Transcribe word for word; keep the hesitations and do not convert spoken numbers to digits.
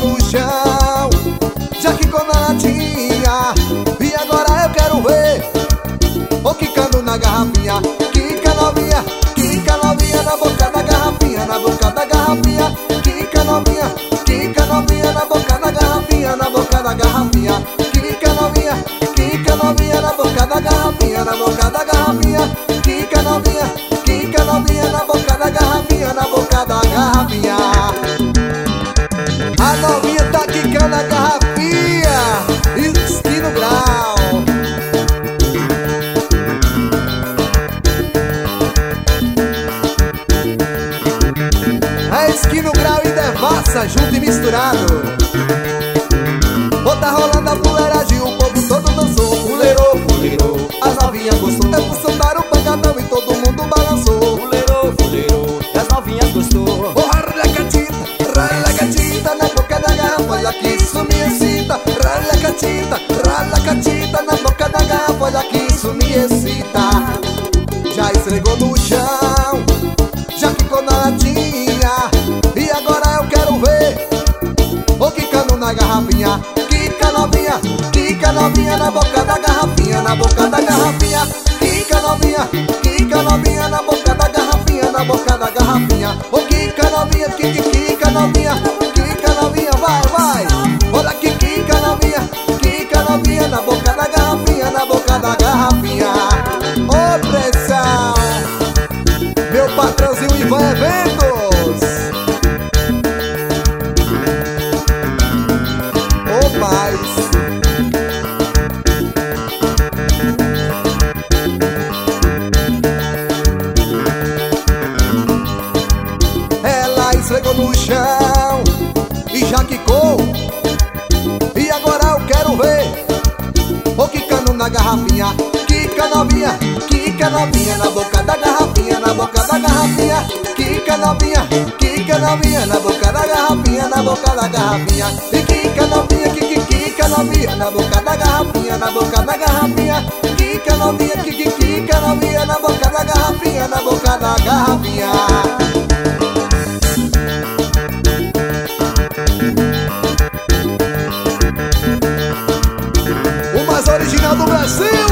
no chão, já quicou na latinha, e agora eu quero ver o quicando na garrafinha. Quica novinha, quica novinha na boca da garrafinha, na boca da garrafinha. Quica novinha, quica novinha na boca da garrafinha, na boca da garrafinha. Quica novinha, quica novinha na boca da garrafinha, na boca da garrafinha. Quica novinha, quica novinha na boca da garrafinha, na boca da garrafinha. A novinha tá quicando a garrafinha, esqui no grau. É esqui no grau e devassa, junto e misturado. Bota rolando a fuleiragem, o povo todo dançou. Fuleirou, fuleirou, as novinhas gostou. É pro soltar o pancadão e todo mundo balançou. Fuleirou, fuleirou, as novinhas gostou. Oh, rala gatita, rala gatita na boca da garrafa, olha que isso me excita. Rala gatita, rala gatita na boca da garrafa, olha que isso me excita. Já esfregou no chão, já ficou na latinha, e agora eu quero ver o quicando na garrafinha. Quica novinha, quica novinha na boca da garrafinha, na boca da garrafinha. Quica novinha, quica novinha na boca da garrafinha, na boca da garrafinha. Ô quica novinha, quica, quica novinha, quica novinha, vai, vai. Olha que quica novinha, quica novinha na boca da garrafinha, na boca da garrafinha. Ô pressão, meu patrãozinho Ivan Eventos. Ô paz. Ela esfregou no chão e já quicou, e agora eu quero ver o quicando na garrafinha. Quica novinha, quica novinha na boca da garrafinha, na boca da garrafinha. Quica novinha, quica novinha na boca da garrafinha, na boca da garrafinha. E quica novinha, quica, quica novinha na boca da garrafinha, na boca da garrafinha. Quica novinha, quica, quica novinha na boca da garrafinha, na boca da garrafinha. O mais original do Brasil.